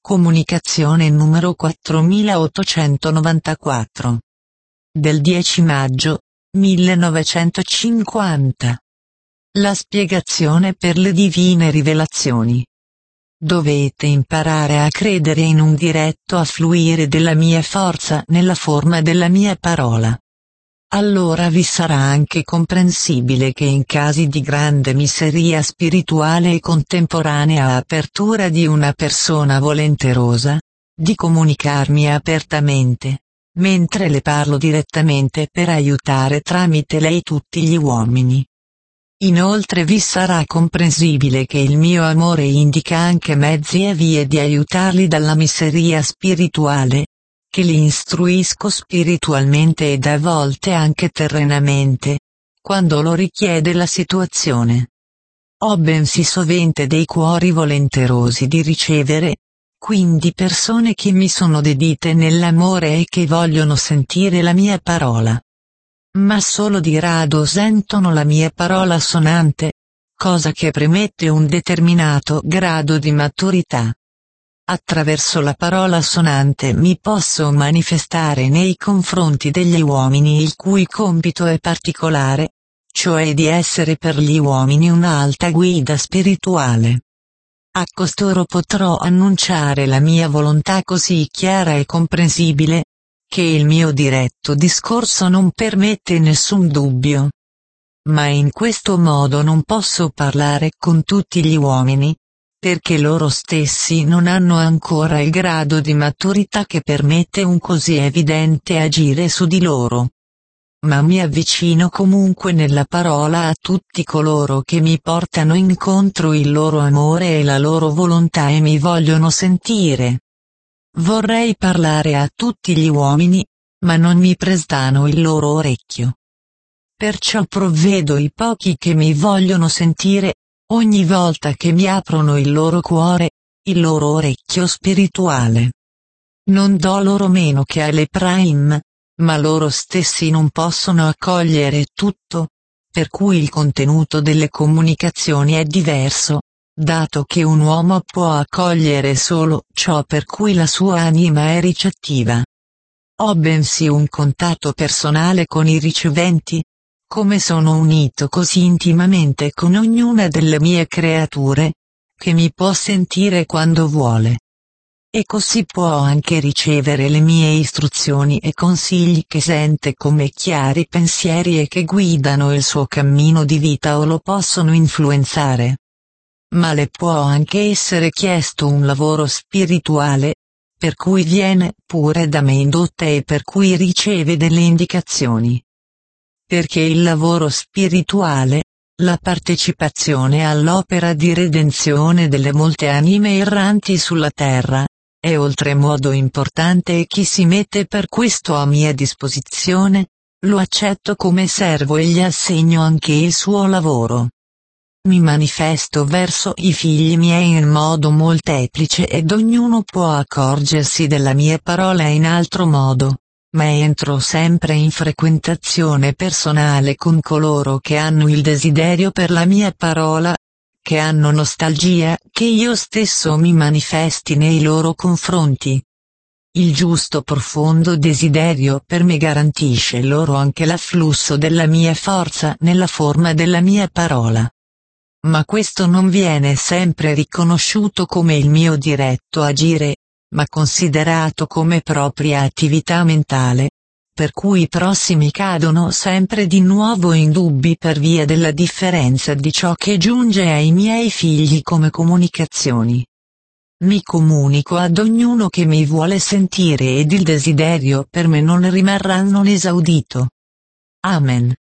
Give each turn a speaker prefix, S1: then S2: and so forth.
S1: Comunicazione numero 4894. Del 10 maggio 1950. La spiegazione per le divine rivelazioni. Dovete imparare a credere in un diretto affluire della mia forza nella forma della mia parola. Allora vi sarà anche comprensibile che in casi di grande miseria spirituale e contemporanea apertura di una persona volenterosa, di comunicarmi apertamente, mentre le parlo direttamente per aiutare tramite lei tutti gli uomini. Inoltre vi sarà comprensibile che il mio amore indica anche mezzi e vie di aiutarli dalla miseria spirituale, che li istruisco spiritualmente ed a volte anche terrenamente, quando lo richiede la situazione. Ho bensì sovente dei cuori volenterosi di ricevere, quindi persone che mi sono dedite nell'amore e che vogliono sentire la mia parola. Ma solo di rado sentono la mia parola sonante, cosa che premette un determinato grado di maturità. Attraverso la parola sonante mi posso manifestare nei confronti degli uomini il cui compito è particolare, cioè di essere per gli uomini un'alta guida spirituale. A costoro potrò annunciare la mia volontà così chiara e comprensibile, che il mio diretto discorso non permette nessun dubbio. Ma in questo modo non posso parlare con tutti gli uomini, perché loro stessi non hanno ancora il grado di maturità che permette un così evidente agire su di loro. Ma mi avvicino comunque nella parola a tutti coloro che mi portano incontro il loro amore e la loro volontà e mi vogliono sentire. Vorrei parlare a tutti gli uomini, ma non mi prestano il loro orecchio. Perciò provvedo i pochi che mi vogliono sentire, ogni volta che mi aprono il loro cuore, il loro orecchio spirituale. Non do loro meno che alle prime, ma loro stessi non possono accogliere tutto, per cui il contenuto delle comunicazioni è diverso, dato che un uomo può accogliere solo ciò per cui la sua anima è ricettiva. Ho bensì un contatto personale con i riceventi, come sono unito così intimamente con ognuna delle mie creature, che mi può sentire quando vuole. E così può anche ricevere le mie istruzioni e consigli che sente come chiari pensieri e che guidano il suo cammino di vita o lo possono influenzare. Ma le può anche essere chiesto un lavoro spirituale, per cui viene pure da me indotta e per cui riceve delle indicazioni. Perché il lavoro spirituale, la partecipazione all'opera di redenzione delle molte anime erranti sulla terra, è oltremodo importante e chi si mette per questo a mia disposizione, lo accetto come servo e gli assegno anche il suo lavoro. Mi manifesto verso i figli miei in modo molteplice ed ognuno può accorgersi della mia parola in altro modo, ma entro sempre in frequentazione personale con coloro che hanno il desiderio per la mia parola, che hanno nostalgia che io stesso mi manifesti nei loro confronti. Il giusto profondo desiderio per me garantisce loro anche l'afflusso della mia forza nella forma della mia parola. Ma questo non viene sempre riconosciuto come il mio diretto agire, ma considerato come propria attività mentale, per cui i prossimi cadono sempre di nuovo in dubbi per via della differenza di ciò che giunge ai miei figli come comunicazioni. Mi comunico ad ognuno che mi vuole sentire ed il desiderio per me non rimarrà non esaudito. Amen.